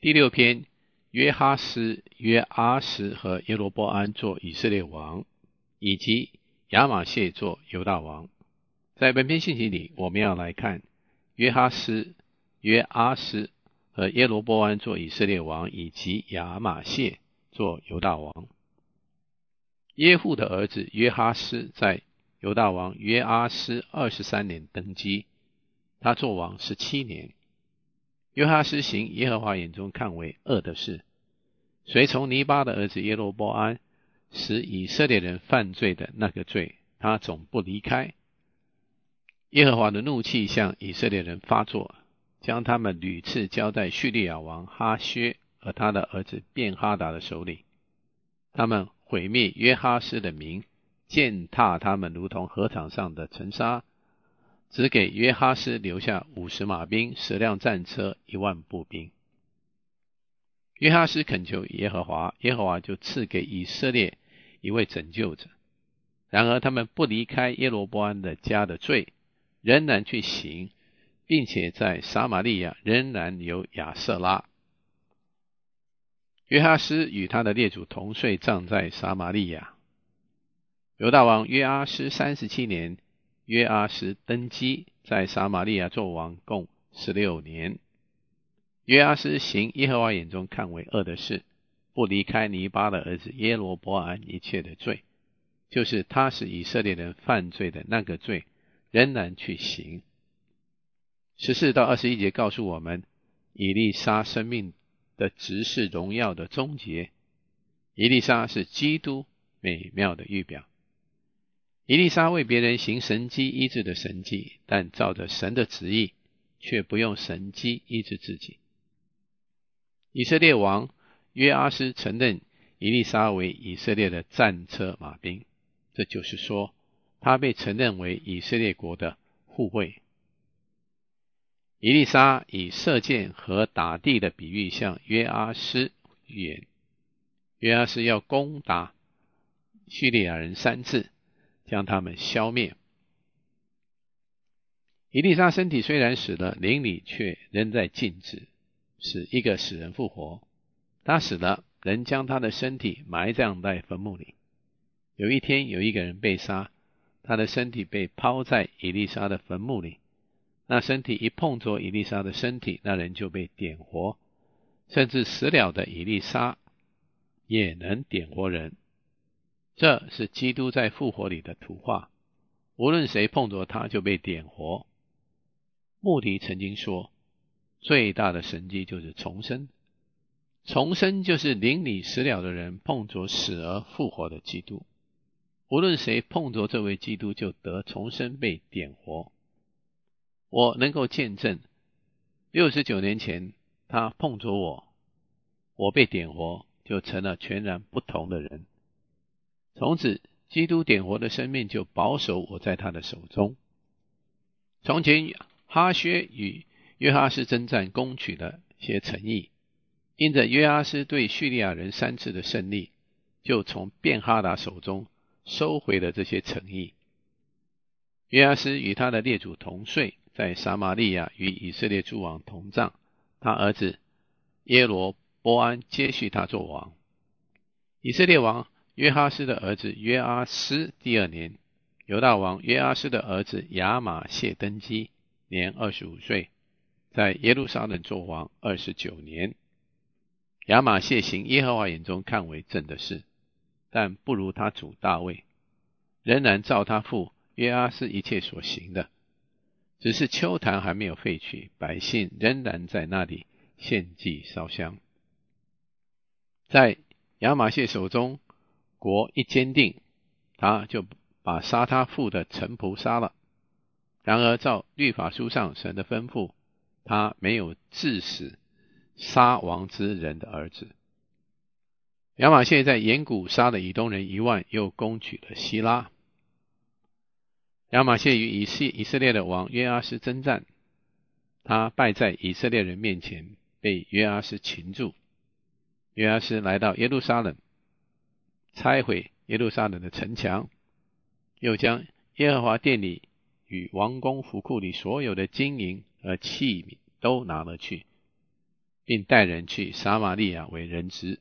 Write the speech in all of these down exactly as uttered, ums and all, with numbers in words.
第六篇，约哈斯、约阿斯和耶罗波安做以色列王，以及亚玛谢做犹大王。在本篇信息里，我们要来看约哈斯、约阿斯和耶罗波安做以色列王，以及亚玛谢做犹大王。耶户的儿子约哈斯在犹大王约阿斯二十三年登基，他做王十七年。约哈斯行耶和华眼中看为恶的事，随从尼巴的儿子耶罗波安使以色列人犯罪的那个罪，他总不离开。耶和华的怒气向以色列人发作，将他们屡次交在叙利亚王哈薛和他的儿子便哈达的手里。他们毁灭约哈斯的民，践踏他们如同禾场上的尘沙，只给约哈斯留下五十马兵、十辆战车、一万步兵。约哈斯恳求耶和华，耶和华就赐给以色列一位拯救者。然而他们不离开耶罗波安的家的罪，仍然去行，并且在撒玛利亚仍然有亚舍拉。约哈斯与他的列祖同睡，葬在撒玛利亚。犹大王约阿斯三十七年，约阿斯登基，在撒玛利亚做王共十六年。约阿斯行耶和华眼中看为恶的事，不离开尼巴的儿子耶罗波安一切的罪，就是他使以色列人犯罪的那个罪，仍然去行。十四到二十一节告诉我们，以利沙生命的职事荣耀的终结。以利沙是基督美妙的预表。以利沙为别人行神迹医治的神迹，但照着神的旨意，却不用神迹医治自己。以色列王约阿斯承认以利沙为以色列的战车马兵，这就是说，他被承认为以色列国的护卫。以利沙以射箭和打地的比喻向约阿斯预言，约阿斯要攻打叙利亚人三次，将他们消灭。以利沙身体虽然死了，灵里却仍在静止，使一个死人复活。他死了，人将他的身体埋葬在坟墓里。有一天，有一个人被杀，他的身体被抛在以利沙的坟墓里。那身体一碰着以利沙的身体，那人就被点活，甚至死了的以利沙也能点活人。这是基督在复活里的图画，无论谁碰着他就被点活。穆迪曾经说，最大的神迹就是重生。重生就是灵里死了的人碰着死而复活的基督，无论谁碰着这位基督就得重生，被点活。我能够见证，六十九年前他碰着我，我被点活，就成了全然不同的人。从此基督点活的生命就保守我在他的手中。从前哈薛与约哈斯征战，攻取了些城邑，因着约阿斯对叙利亚人三次的胜利，就从便哈达手中收回了这些城邑。约阿斯与他的列祖同睡，在撒玛利亚与以色列诸王同葬，他儿子耶罗波安接续他做王。以色列王约哈斯的儿子约阿斯第二年，犹大王约阿斯的儿子亚玛谢登基，年二十五岁，在耶路撒冷做王二十九年。亚玛谢行耶和华眼中看为正的事，但不如他主大卫，仍然照他父约阿斯一切所行的，只是丘坛还没有废去，百姓仍然在那里献祭烧香。在亚玛谢手中，国一坚定，他就把杀他父的臣仆杀了。然而照律法书上神的吩咐，他没有治死杀王之人的儿子。亚玛谢在岩谷杀了以东人一万，又攻取了希拉。亚玛谢与以色列的王约阿斯征战，他败在以色列人面前，被约阿斯擒住。约阿斯来到耶路撒冷，拆毁耶路撒冷的城墙，又将耶和华殿里与王宫府库里所有的金银和器皿都拿了去。 并带人去撒玛利亚为人质。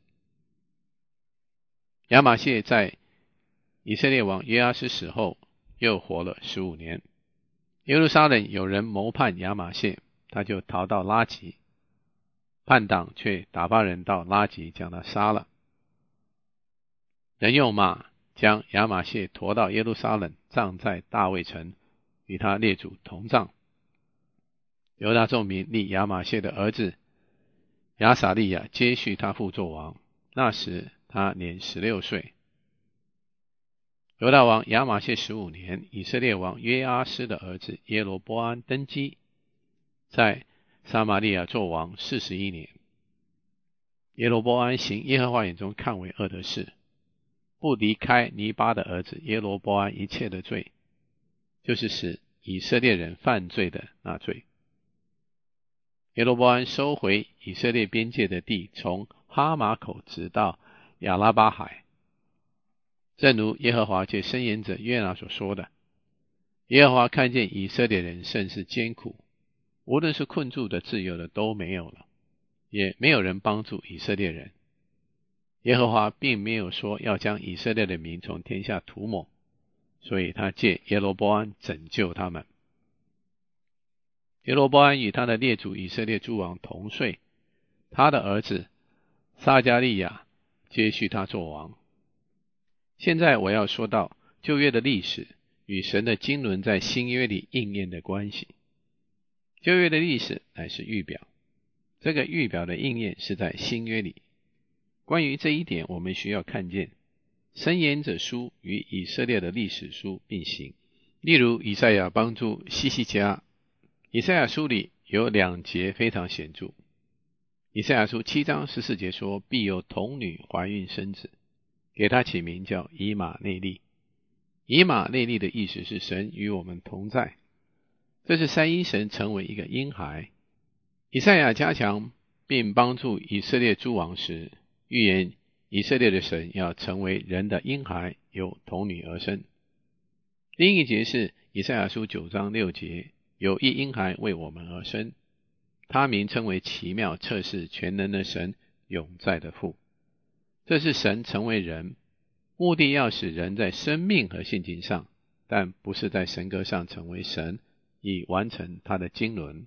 亚玛谢在以色列王约阿施死后又活了十五年。耶路撒冷有人谋叛亚玛谢，他就逃到拉吉，叛党却打发人到拉吉将他杀了。人用马将亚玛谢驮到耶路撒冷，葬在大卫城，与他列祖同葬。犹大众民立亚玛谢的儿子亚撒利亚接续他父作王，那时他年十六岁。犹大王亚玛谢十五年，以色列王约阿施的儿子耶罗波安登基，在撒玛利亚作王四十一年。耶罗波安行耶和华眼中看为恶的事，不离开尼巴的儿子耶罗波安一切的罪，就是使以色列人犯罪的那罪。耶罗波安收回以色列边界的地，从哈马口直到亚拉巴海，正如耶和华借申言者约拿所说的。耶和华看见以色列人甚是艰苦，无论是困住的自由的都没有了，也没有人帮助以色列人。耶和华并没有说要将以色列的民从天下涂抹，所以他借耶罗波安拯救他们。耶罗波安与他的列祖以色列诸王同岁，他的儿子撒迦利亚接续他作王。现在我要说到旧约的历史与神的经纶在新约里应验的关系。旧约的历史乃是预表，这个预表的应验是在新约里。关于这一点，我们需要看见申言者书与以色列的历史书并行。例如以赛亚帮助希西家，以赛亚书里有两节非常显著。以赛亚书七章十四节说，必有童女怀孕生子，给他起名叫以马内利。以马内利的意思是神与我们同在，这是三一神成为一个婴孩。以赛亚加强并帮助以色列诸王时，预言以色列的神要成为人的婴孩，由童女而生。另一节是以赛亚书九章六节，有一婴孩为我们而生，他名称为奇妙、测试、全能的神、永在的父。这是神成为人，目的要使人在生命和性情上，但不是在神格上成为神，以完成他的经纶。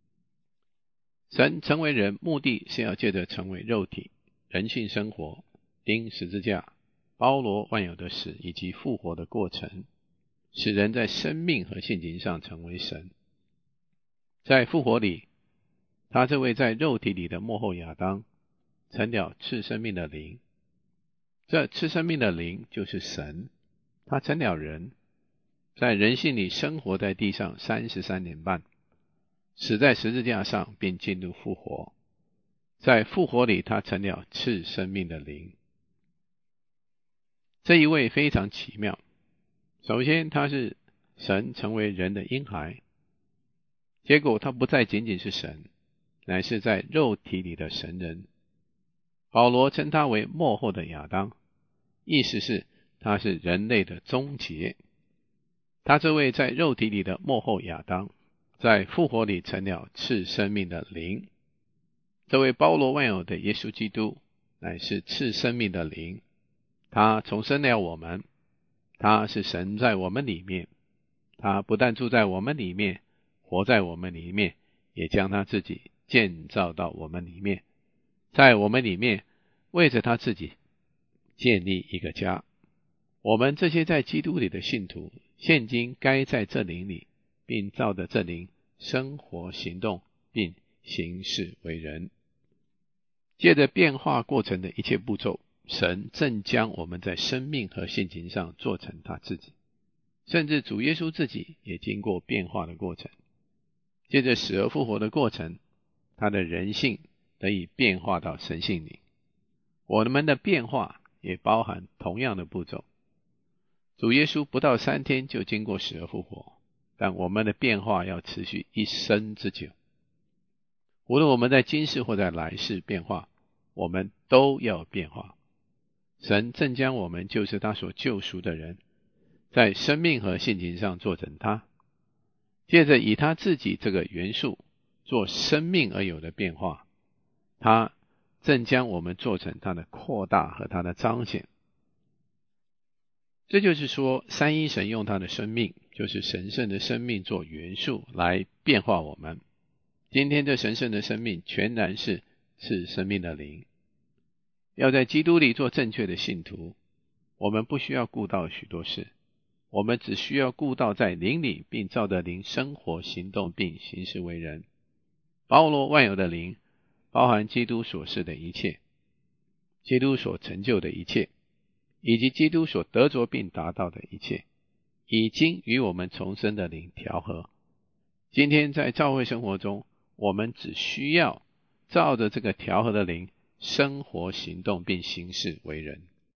神成为人，目的是要借着成为肉体、人性生活、钉十字架、包罗万有的死以及复活的过程，使人在生命和性情上成为神。在复活里，他这位在肉体里的末后亚当成了赐生命的灵，这赐生命的灵就是神，他成了人，在人性里生活在地上三十三年半，死在十字架上并进入复活，在复活里他成了赐生命的灵。这一位非常奇妙，首先他是神成为人的婴孩，结果他不再仅仅是神，乃是在肉体里的神人。保罗称他为末后的亚当，意思是他是人类的终结。他这位在肉体里的末后亚当，在复活里成了赐生命的灵。这位包罗万有的耶稣基督乃是赐生命的灵，他重生了我们，他是神在我们里面，他不但住在我们里面，活在我们里面，也将他自己建造到我们里面，在我们里面为着他自己建立一个家。我们这些在基督里的信徒，现今该在这灵里，并照着这灵生活行动，并行事为人。借着变化过程的一切步骤，神正将我们在生命和性情上做成他自己，甚至主耶稣自己也经过变化的过程。借着死而复活的过程，他的人性得以变化到神性里。我们的变化也包含同样的步骤。主耶稣不到三天就经过死而复活，但我们的变化要持续一生之久。无论我们在今世或在来世变化，我们都要变化。神正将我们就是他所救赎的人，在生命和性情上做成他，借着以他自己这个元素做生命而有的变化， 他正将我们做成他的扩大和他的彰显。这就是说，三一神用他的生命，就是神圣的生命做元素来变化我们。今天这神圣的生命全然是是生命的灵。要在基督里做正确的信徒，我们不需要顾到许多事，我们只需要顾到在灵里，并照着灵生活行动并行事为人。包罗万有的灵，包含基督所示的一切，基督所成就的一切，以及基督所得着并达到的一切，已经与我们重生的灵调和。今天在教会生活中，我们只需要照着这个调和的灵生活行动并行事为人。